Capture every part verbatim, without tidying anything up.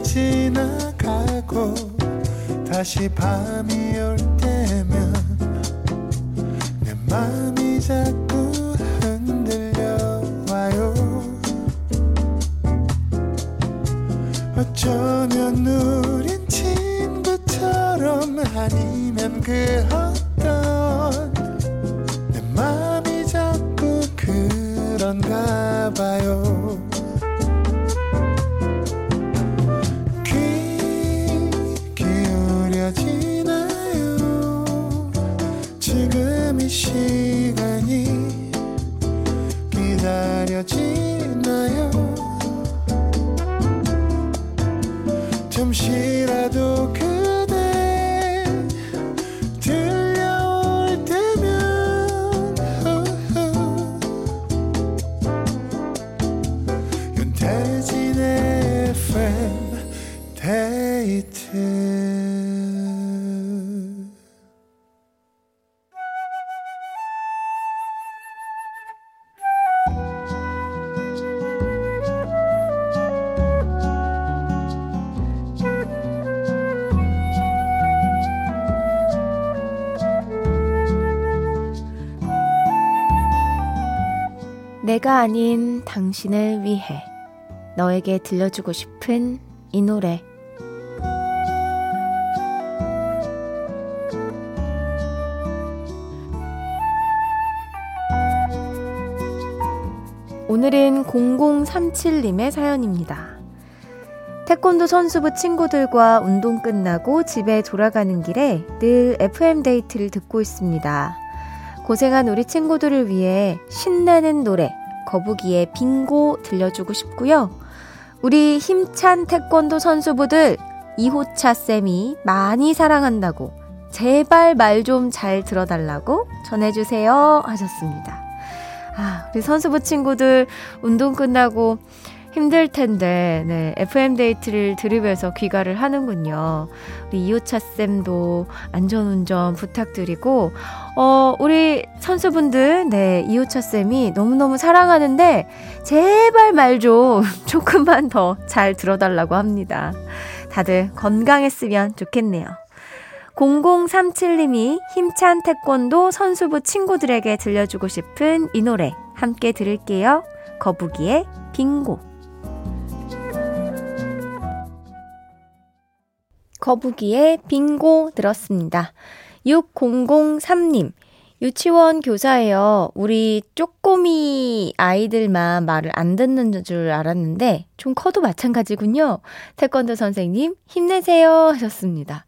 지나가고 다시 밤이 올 때면 내 맘이 자꾸 흔들려와요. 어쩌면 우린 친구처럼 아니면 그 어떤 내 맘이 자꾸 그런가 봐요. 귀 기울여지나요? 지금 이 시간이 기다려지나요? 잠시라도 그대 들려올 때면 윤태진의 에프엠 데이트. 내가 아닌 당신을 위해 너에게 들려주고 싶은 이 노래. 오늘은 공공삼칠님의 사연입니다. 태권도 선수부 친구들과 운동 끝나고 집에 돌아가는 길에 늘 에프엠 데이트를 듣고 있습니다. 고생한 우리 친구들을 위해 신나는 노래 거북이의 빙고 들려주고 싶고요. 우리 힘찬 태권도 선수부들 이호차 쌤이 많이 사랑한다고 제발 말 좀 잘 들어달라고 전해주세요 하셨습니다. 아, 우리 선수부 친구들 운동 끝나고 힘들 텐데 네, 에프엠 데이트를 들으면서 귀가를 하는군요. 우리 이호차 쌤도 안전운전 부탁드리고 어, 우리 선수분들 네, 이호차 쌤이 너무너무 사랑하는데 제발 말 좀 조금만 더 잘 들어달라고 합니다. 다들 건강했으면 좋겠네요. 공공삼칠님이 힘찬 태권도 선수부 친구들에게 들려주고 싶은 이 노래 함께 들을게요. 거북이의 빙고. 거북이의 빙고 들었습니다. 육공공삼님 유치원 교사예요. 우리 쪼꼬미 아이들만 말을 안 듣는 줄 알았는데 좀 커도 마찬가지군요. 태권도 선생님 힘내세요 하셨습니다.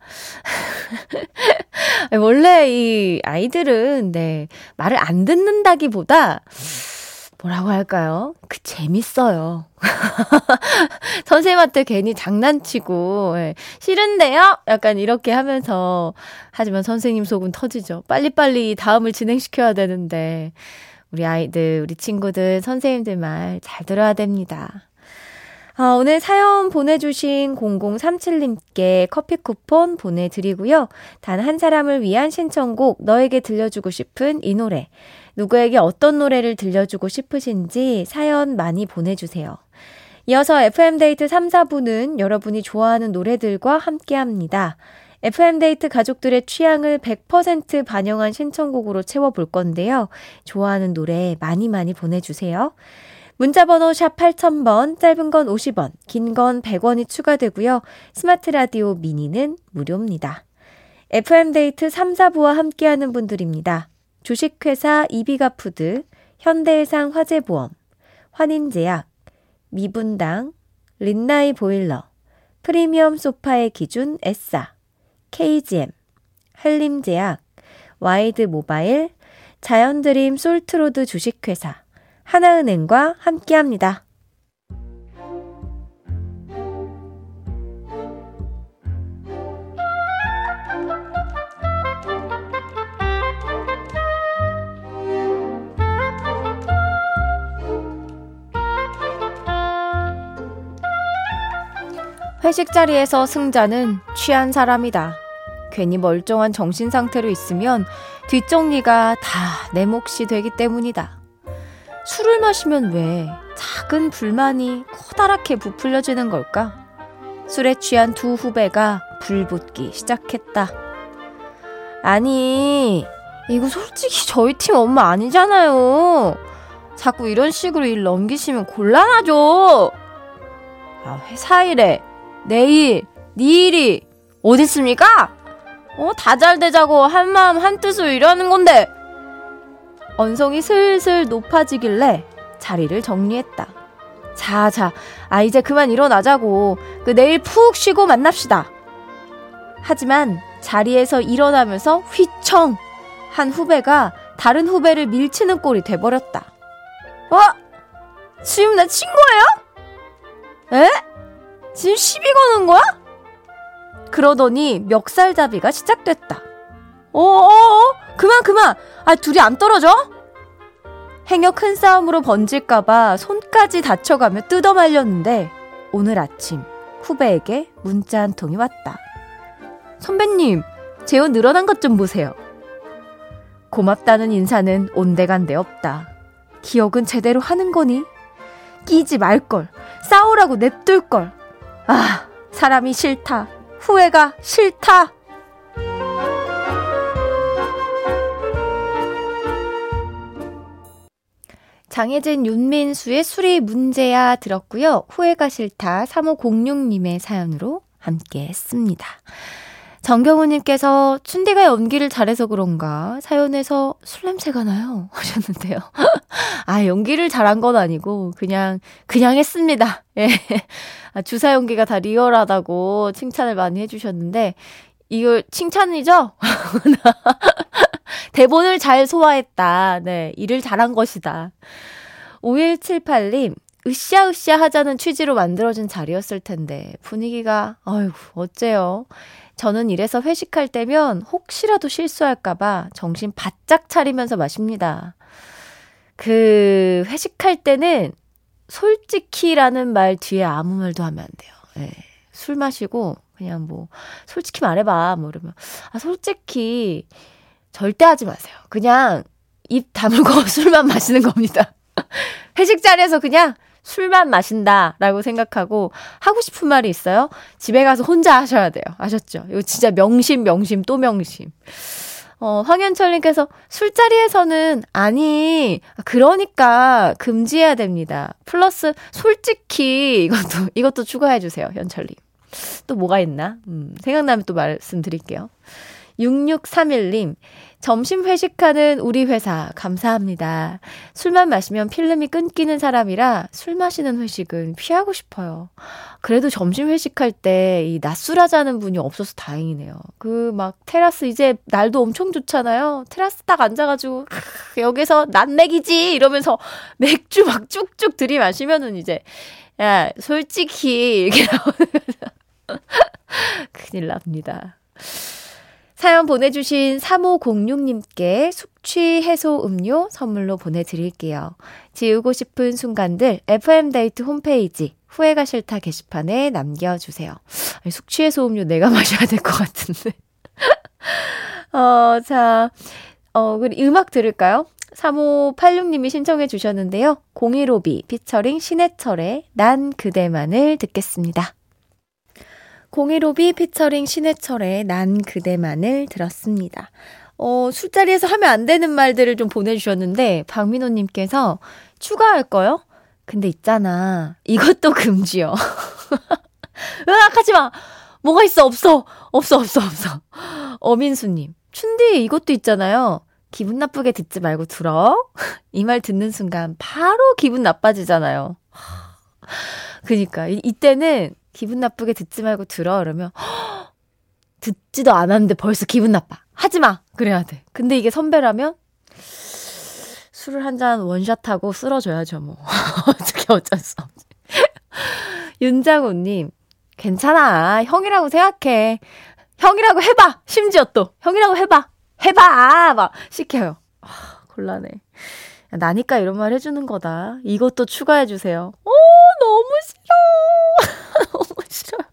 원래 이 아이들은 네, 말을 안 듣는다기보다 뭐라고 할까요? 그 재밌어요. 선생님한테 괜히 장난치고 예, 싫은데요? 약간 이렇게 하면서 하지만 선생님 속은 터지죠. 빨리빨리 다음을 진행시켜야 되는데 우리 아이들, 우리 친구들, 선생님들 말 잘 들어야 됩니다. 어, 오늘 사연 보내주신 공공삼칠님께 커피 쿠폰 보내드리고요. 단 한 사람을 위한 신청곡 너에게 들려주고 싶은 이 노래 누구에게 어떤 노래를 들려주고 싶으신지 사연 많이 보내주세요. 이어서 에프엠 데이트 삼, 사부는 여러분이 좋아하는 노래들과 함께합니다. 에프엠 데이트 가족들의 취향을 백 퍼센트 반영한 신청곡으로 채워볼 건데요. 좋아하는 노래 많이 많이 보내주세요. 문자번호 샵 팔천 번, 짧은 건 오십 원, 긴 건 백 원이 추가되고요. 스마트 라디오 미니는 무료입니다. 에프엠 데이트 삼, 사부와 함께하는 분들입니다. 주식회사 이비가푸드, 현대해상 화재보험, 환인제약, 미분당, 린나이 보일러, 프리미엄 소파의 기준 에싸, 케이지엠, 한림제약, 와이드 모바일, 자연드림 솔트로드 주식회사, 하나은행과 함께합니다. 회식 자리에서 승자는 취한 사람이다. 괜히 멀쩡한 정신 상태로 있으면 뒷정리가 다 내 몫이 되기 때문이다. 술을 마시면 왜 작은 불만이 커다랗게 부풀려지는 걸까? 술에 취한 두 후배가 불붙기 시작했다. 아니, 이거 솔직히 저희 팀 업무 아니잖아요. 자꾸 이런 식으로 일 넘기시면 곤란하죠. 아, 회사 일에 내일, 네 일이 어딨습니까? 어, 다 잘 되자고 한마음 한뜻으로 일하는 건데. 언성이 슬슬 높아지길래 자리를 정리했다. 자자, 아 이제 그만 일어나자고. 그 내일 푹 쉬고 만납시다. 하지만 자리에서 일어나면서 휘청! 한 후배가 다른 후배를 밀치는 꼴이 돼버렸다. 어? 지금 나 친 거예요? 에? 지금 시비 거는 거야? 그러더니 멱살잡이가 시작됐다. 어어어? 그만 그만! 아 둘이 안 떨어져? 행여 큰 싸움으로 번질까봐 손까지 다쳐가며 뜯어말렸는데 오늘 아침 후배에게 문자 한 통이 왔다. 선배님, 제 옷 늘어난 것 좀 보세요. 고맙다는 인사는 온데간데 없다. 기억은 제대로 하는 거니? 끼지 말걸. 싸우라고 냅둘걸. 아, 사람이 싫다. 후회가 싫다. 장혜진, 윤민수의 술이 문제야 들었고요. 후회가 싫다 삼오공육님의 사연으로 함께 했습니다. 정경우님께서 춘디가 연기를 잘해서 그런가 사연에서 술 냄새가 나요 하셨는데요. 아, 연기를 잘한 건 아니고 그냥 그냥 했습니다. 예. 아, 주사 연기가 다 리얼하다고 칭찬을 많이 해주셨는데 이거 칭찬이죠? 대본을 잘 소화했다. 네, 일을 잘한 것이다. 오일칠팔님, 으쌰으쌰 하자는 취지로 만들어진 자리였을 텐데 분위기가 아이고 어째요. 저는 이래서 회식할 때면 혹시라도 실수할까봐 정신 바짝 차리면서 마십니다. 그 회식할 때는 솔직히라는 말 뒤에 아무 말도 하면 안 돼요. 네. 술 마시고 그냥 뭐 솔직히 말해봐 뭐 이러면 아 솔직히 절대 하지 마세요. 그냥 입 다물고 술만 마시는 겁니다. 회식 자리에서 그냥 술만 마신다라고 생각하고 하고 싶은 말이 있어요? 집에 가서 혼자 하셔야 돼요. 아셨죠? 이거 진짜 명심 명심 또 명심. 어, 황현철님께서 술자리에서는 아니 그러니까 금지해야 됩니다. 플러스 솔직히 이것도 이것도 추가해 주세요. 현철님. 또 뭐가 있나? 음, 생각나면 또 말씀드릴게요. 육육삼일님, 점심 회식하는 우리 회사 감사합니다. 술만 마시면 필름이 끊기는 사람이라 술 마시는 회식은 피하고 싶어요. 그래도 점심 회식할 때 이 낮술하자는 분이 없어서 다행이네요. 그 막 테라스 이제 날도 엄청 좋잖아요. 테라스 딱 앉아가지고 여기서 낮맥이지 이러면서 맥주 막 쭉쭉 들이마시면은 이제 야 솔직히 이렇게 나오는 큰일 납니다. 사연 보내주신 삼오공육님께 숙취 해소 음료 선물로 보내드릴게요. 지우고 싶은 순간들 에프엠데이트 홈페이지 후회가 싫다 게시판에 남겨주세요. 아니, 숙취 해소 음료 내가 마셔야 될 것 같은데. 어, 자, 어, 그리고 음악 들을까요? 삼오팔육님이 신청해 주셨는데요. 공일오비 피처링 신해철의 난 그대만을 듣겠습니다. 공일오비 피처링 신해철의 난 그대만을 들었습니다. 어, 술자리에서 하면 안 되는 말들을 좀 보내주셨는데 박민호님께서 추가할 거요? 근데 있잖아. 이것도 금지요. 으악 하지 마. 뭐가 있어? 없어. 없어 없어 없어. 어민수님. 춘디 이것도 있잖아요. 기분 나쁘게 듣지 말고 들어. 이 말 듣는 순간 바로 기분 나빠지잖아요. 그러니까 이, 이때는 기분 나쁘게 듣지 말고 들어 그러면 허, 듣지도 않았는데 벌써 기분 나빠. 하지 마. 그래야 돼. 근데 이게 선배라면 술을 한 잔 원샷하고 쓰러져야죠 뭐. 어떻게 어쩔 수 없지. 윤장호님 괜찮아. 형이라고 생각해. 형이라고 해봐. 심지어 또 형이라고 해봐. 해봐. 막 시켜요. 아, 곤란해. 나니까 이런 말 해주는 거다. 이것도 추가해주세요. 오, 너무 싫어. 너무 싫어요.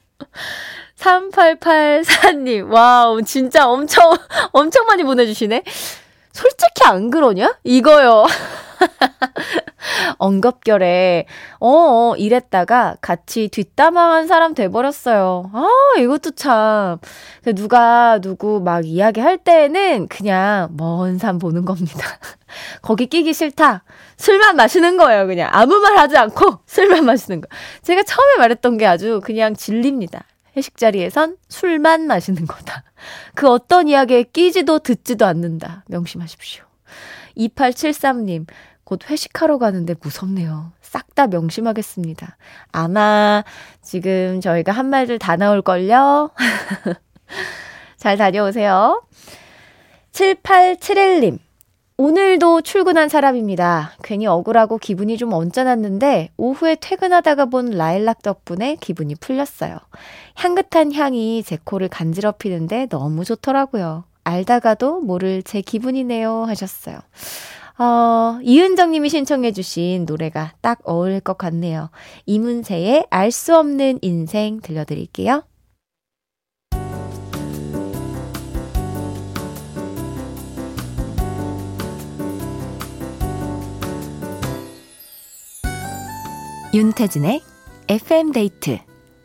삼팔팔사님, 와우, 진짜 엄청, 엄청 많이 보내주시네. 솔직히 안 그러냐? 이거요. 언급결에 어, 이랬다가 같이 뒷담화한 사람 돼버렸어요. 아, 이것도 참. 누가 누구 막 이야기할 때는 그냥 먼 산 보는 겁니다. 거기 끼기 싫다. 술만 마시는 거예요. 그냥 아무 말 하지 않고 술만 마시는 거. 제가 처음에 말했던 게 아주 그냥 진리입니다. 회식 자리에선 술만 마시는 거다. 그 어떤 이야기에 끼지도 듣지도 않는다. 명심하십시오. 이팔칠삼 님, 곧 회식하러 가는데 무섭네요. 싹 다 명심하겠습니다. 아마 지금 저희가 한 말들 다 나올걸요? 잘 다녀오세요. 칠팔칠일 님, 오늘도 출근한 사람입니다. 괜히 억울하고 기분이 좀 언짢았는데 오후에 퇴근하다가 본 라일락 덕분에 기분이 풀렸어요. 향긋한 향이 제 코를 간지럽히는데 너무 좋더라고요. 알다가도 모를 제 기분이네요 하셨어요. 어, 이은정 님이 신청해 주신 노래가 딱 어울릴 것 같네요. 이문세의 알 수 없는 인생 들려드릴게요. 윤태진의 에프엠 데이트.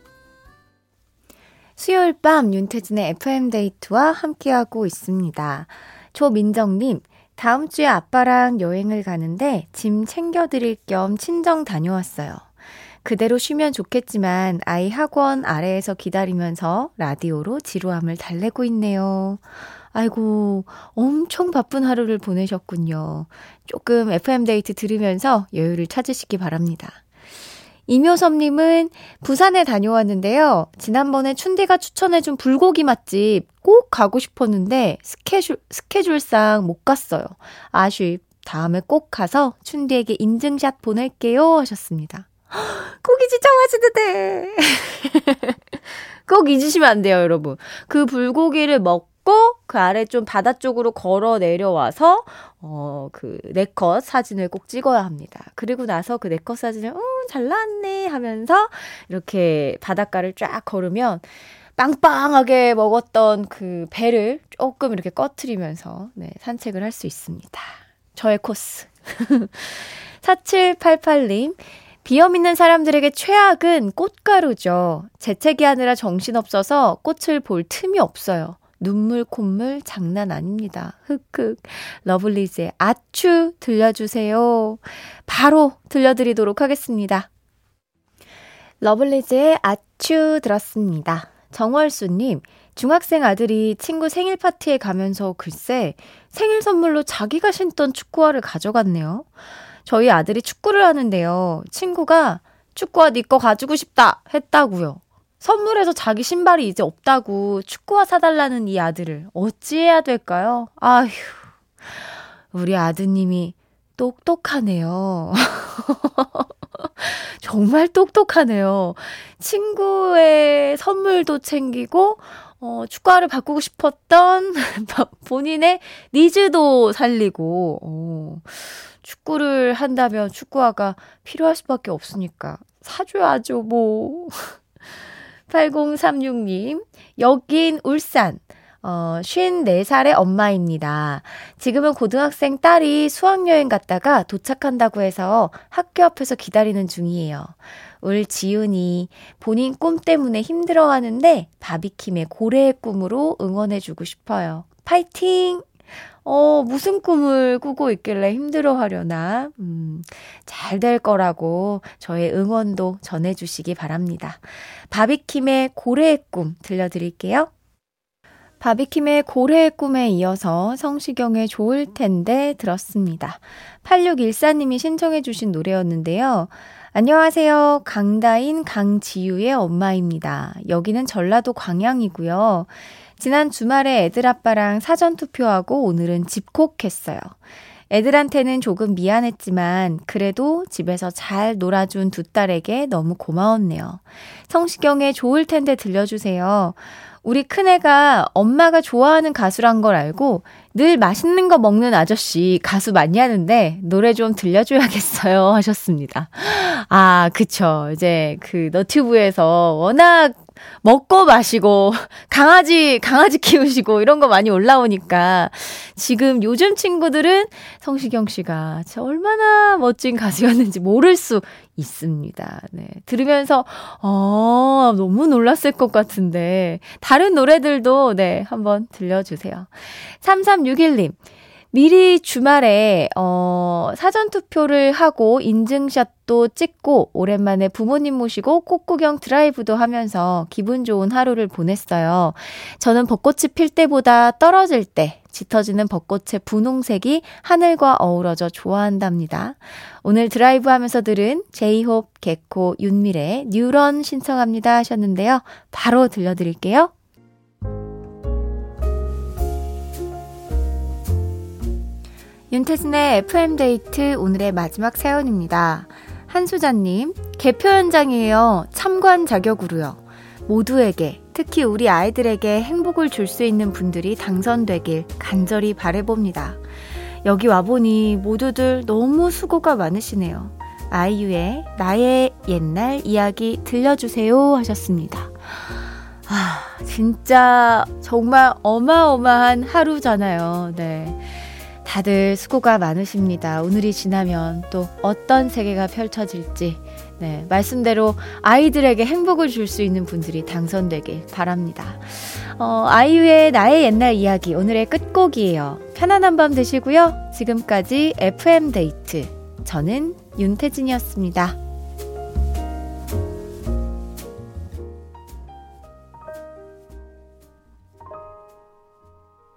수요일 밤 윤태진의 에프엠 데이트와 함께하고 있습니다. 조민정님, 다음 주에 아빠랑 여행을 가는데 짐 챙겨드릴 겸 친정 다녀왔어요. 그대로 쉬면 좋겠지만 아이 학원 아래에서 기다리면서 라디오로 지루함을 달래고 있네요. 아이고, 엄청 바쁜 하루를 보내셨군요. 조금 에프엠 데이트 들으면서 여유를 찾으시기 바랍니다. 이묘섭님은 부산에 다녀왔는데요. 지난번에 춘디가 추천해준 불고기 맛집 꼭 가고 싶었는데 스케줄, 스케줄상 못 갔어요. 아쉽. 다음에 꼭 가서 춘디에게 인증샷 보낼게요 하셨습니다. 고기 진짜 맛있는데. 꼭 잊으시면 안 돼요, 여러분. 그 불고기를 먹고 그 아래 좀 바다 쪽으로 걸어 내려와서 어, 그 네컷 사진을 꼭 찍어야 합니다. 그리고 나서 그 네컷 사진을 음, 잘 나왔네 하면서 이렇게 바닷가를 쫙 걸으면 빵빵하게 먹었던 그 배를 조금 이렇게 꺼트리면서 네, 산책을 할 수 있습니다. 저의 코스. 사칠팔팔 님, 비염 있는 사람들에게 최악은 꽃가루죠. 재채기 하느라 정신없어서 꽃을 볼 틈이 없어요. 눈물 콧물 장난 아닙니다. 흑흑. 러블리즈의 아추 들려주세요. 바로 들려드리도록 하겠습니다. 러블리즈의 아추 들었습니다. 정월수님, 중학생 아들이 친구 생일 파티에 가면서 글쎄 생일 선물로 자기가 신던 축구화를 가져갔네요. 저희 아들이 축구를 하는데요. 친구가 축구화 네 거 가지고 싶다 했다고요. 선물해서 자기 신발이 이제 없다고 축구화 사달라는 이 아들을 어찌해야 될까요? 아휴, 우리 아드님이 똑똑하네요. 정말 똑똑하네요. 친구의 선물도 챙기고 어, 축구화를 바꾸고 싶었던 본인의 니즈도 살리고 어, 축구를 한다면 축구화가 필요할 수밖에 없으니까 사줘야죠 뭐. 팔공삼육 님, 여긴 울산, 어, 쉰네 살의 엄마입니다. 지금은 고등학생 딸이 수학여행 갔다가 도착한다고 해서 학교 앞에서 기다리는 중이에요. 울 지훈이 본인 꿈 때문에 힘들어하는데 바비킴의 고래의 꿈으로 응원해주고 싶어요. 파이팅! 어, 무슨 꿈을 꾸고 있길래 힘들어하려나? 음, 잘 될 거라고 저의 응원도 전해주시기 바랍니다. 바비킴의 고래의 꿈 들려드릴게요. 바비킴의 고래의 꿈에 이어서 성시경의 좋을 텐데 들었습니다. 팔육일사 님이 신청해 주신 노래였는데요. 안녕하세요. 강다인 강지유의 엄마입니다. 여기는 전라도 광양이고요. 지난 주말에 애들 아빠랑 사전투표하고 오늘은 집콕했어요. 애들한테는 조금 미안했지만 그래도 집에서 잘 놀아준 두 딸에게 너무 고마웠네요. 성시경의 좋을 텐데 들려주세요. 우리 큰애가 엄마가 좋아하는 가수란 걸 알고 늘 맛있는 거 먹는 아저씨 가수 많이 하는데 노래 좀 들려줘야겠어요 하셨습니다. 아, 그쵸. 이제 그 너튜브에서 워낙 먹고 마시고 강아지 강아지 키우시고 이런 거 많이 올라오니까 지금 요즘 친구들은 성시경 씨가 진짜 얼마나 멋진 가수였는지 모를 수 있습니다. 네. 들으면서 어, 너무 놀랐을 것 같은데 다른 노래들도 네, 한번 들려주세요. 삼삼육일 님. 미리 주말에 어, 사전투표를 하고 인증샷도 찍고 오랜만에 부모님 모시고 꽃구경 드라이브도 하면서 기분 좋은 하루를 보냈어요. 저는 벚꽃이 필 때보다 떨어질 때 짙어지는 벚꽃의 분홍색이 하늘과 어우러져 좋아한답니다. 오늘 드라이브 하면서 들은 제이홉, 개코, 윤미래의 뉴런 신청합니다 하셨는데요. 바로 들려드릴게요. 윤태진의 에프엠데이트 오늘의 마지막 사연입니다. 한수자님, 개표 현장이에요. 참관 자격으로요. 모두에게, 특히 우리 아이들에게 행복을 줄 수 있는 분들이 당선되길 간절히 바라봅니다. 여기 와보니 모두들 너무 수고가 많으시네요. 아이유의 나의 옛날 이야기 들려주세요 하셨습니다. 아, 진짜 정말 어마어마한 하루잖아요. 네. 다들 수고가 많으십니다. 오늘이 지나면 또 어떤 세계가 펼쳐질지 네, 말씀대로 아이들에게 행복을 줄 수 있는 분들이 당선되길 바랍니다. 어, 아이유의 나의 옛날 이야기 오늘의 끝곡이에요. 편안한 밤 되시고요. 지금까지 에프엠데이트 저는 윤태진이었습니다.